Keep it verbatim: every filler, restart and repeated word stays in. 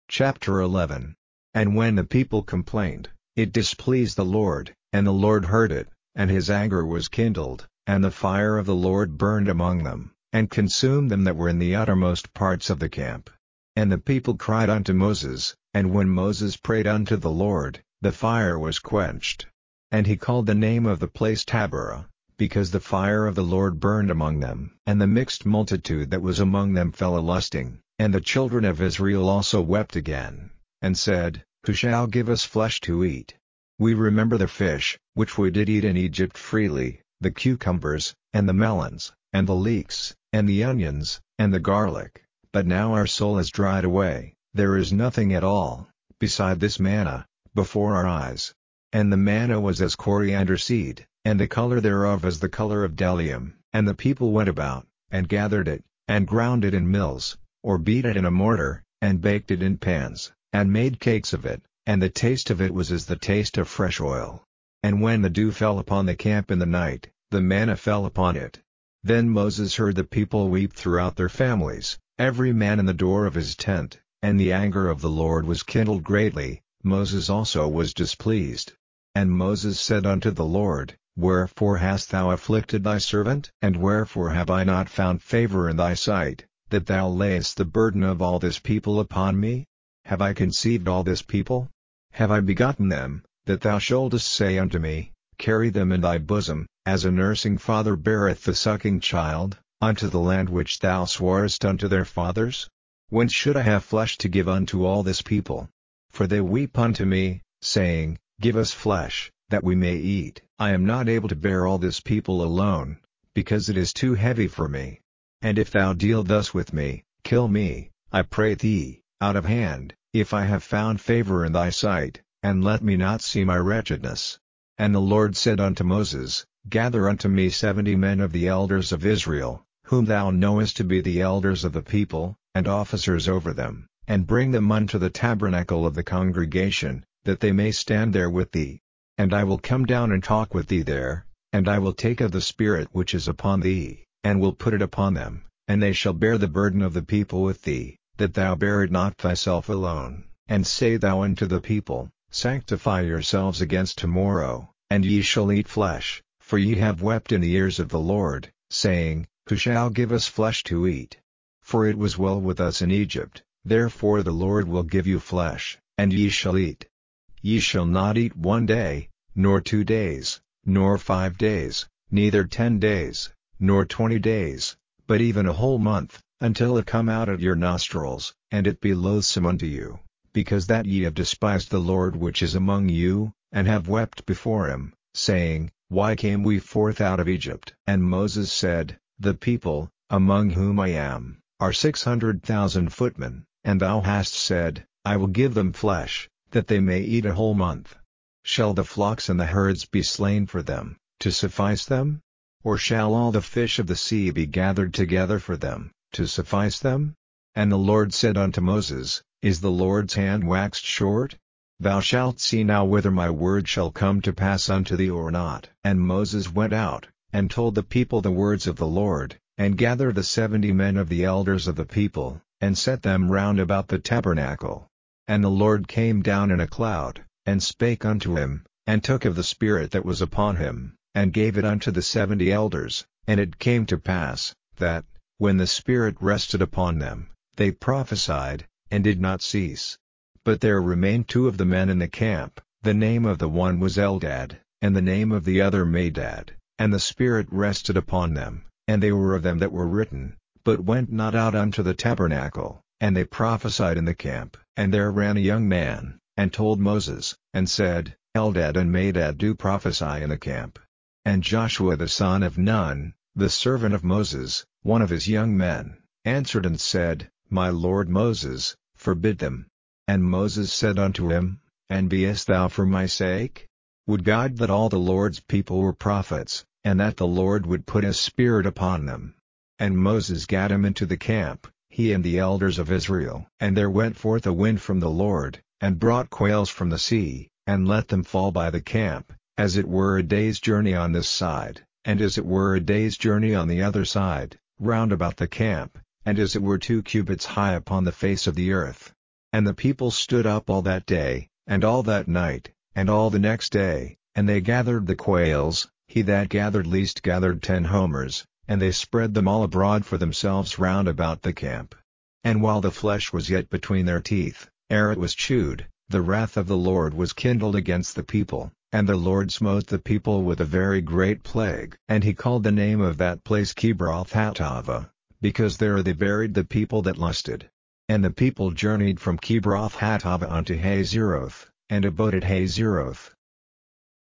Chapter eleven. And when the people complained, it displeased the Lord, and the Lord heard it, and his anger was kindled, and the fire of the Lord burned among them, and consumed them that were in the uttermost parts of the camp. And the people cried unto Moses, and when Moses prayed unto the Lord, the fire was quenched. And he called the name of the place Taberah, because the fire of the Lord burned among them. And the mixed multitude that was among them fell a lusting, and the children of Israel also wept again, and said, Who shall give us flesh to eat? We remember the fish, which we did eat in Egypt freely, the cucumbers, and the melons, and the leeks, and the onions, and the garlic, but now our soul is dried away, there is nothing at all, beside this manna, before our eyes. And the manna was as coriander seed, and the color thereof as the color of bdellium. And the people went about, and gathered it, and ground it in mills, or beat it in a mortar, and baked it in pans, and made cakes of it, and the taste of it was as the taste of fresh oil. And when the dew fell upon the camp in the night, the manna fell upon it. Then Moses heard the people weep throughout their families, every man in the door of his tent, and the anger of the Lord was kindled greatly, Moses also was displeased. And Moses said unto the Lord, Wherefore hast thou afflicted thy servant? And wherefore have I not found favor in thy sight, that thou layest the burden of all this people upon me? Have I conceived all this people? Have I begotten them, that thou shouldest say unto me, Carry them in thy bosom, as a nursing father beareth the sucking child, unto the land which thou swarest unto their fathers? Whence should I have flesh to give unto all this people? For they weep unto me, saying, Give us flesh, that we may eat. I am not able to bear all this people alone, because it is too heavy for me. And if thou deal thus with me, kill me, I pray thee, out of hand, if I have found favor in thy sight, and let me not see my wretchedness. And the Lord said unto Moses, Gather unto me seventy men of the elders of Israel, whom thou knowest to be the elders of the people, and officers over them, and bring them unto the tabernacle of the congregation, that they may stand there with thee. And I will come down and talk with thee there, and I will take of the Spirit which is upon thee, and will put it upon them, and they shall bear the burden of the people with thee, that thou bear it not thyself alone. And say thou unto the people, Sanctify yourselves against tomorrow, and ye shall eat flesh, for ye have wept in the ears of the Lord, saying, Who shall give us flesh to eat? For it was well with us in Egypt, therefore the Lord will give you flesh, and ye shall eat. Ye shall not eat one day, nor two days, nor five days, neither ten days, nor twenty days, but even a whole month, until it come out at your nostrils, and it be loathsome unto you, because that ye have despised the Lord which is among you, and have wept before him, saying, Why came we forth out of Egypt? And Moses said, The people, among whom I am, are six hundred thousand footmen, and thou hast said, I will give them flesh, that they may eat a whole month. Shall the flocks and the herds be slain for them, to suffice them? Or shall all the fish of the sea be gathered together for them, to suffice them? And the Lord said unto Moses, Is the Lord's hand waxed short? Thou shalt see now whether my word shall come to pass unto thee or not. And Moses went out, and told the people the words of the Lord, and gathered the seventy men of the elders of the people, and set them round about the tabernacle. And the Lord came down in a cloud, and spake unto him, and took of the Spirit that was upon him, and gave it unto the seventy elders. And it came to pass, that, when the Spirit rested upon them, they prophesied, and did not cease. But there remained two of the men in the camp, the name of the one was Eldad, and the name of the other Medad, and the Spirit rested upon them, and they were of them that were written, but went not out unto the tabernacle, and they prophesied in the camp. And there ran a young man, and told Moses, and said, Eldad and Medad do prophesy in the camp. And Joshua the son of Nun, the servant of Moses, one of his young men, answered and said, My lord Moses, forbid them. And Moses said unto him, Enviest thou for my sake? Would God that all the Lord's people were prophets, and that the Lord would put his Spirit upon them. And Moses gat him into the camp, he and the elders of Israel. And there went forth a wind from the Lord, and brought quails from the sea, and let them fall by the camp, as it were a day's journey on this side, and as it were a day's journey on the other side, round about the camp, and as it were two cubits high upon the face of the earth. And the people stood up all that day, and all that night, and all the next day, and they gathered the quails. He that gathered least gathered ten homers, and they spread them all abroad for themselves round about the camp. And while the flesh was yet between their teeth, ere it was chewed, the wrath of the Lord was kindled against the people, and the Lord smote the people with a very great plague. And he called the name of that place Kibroth-Hattaavah, because there they buried the people that lusted. And the people journeyed from Kibroth-Hattaavah unto Hazeroth, and abode at Hazeroth.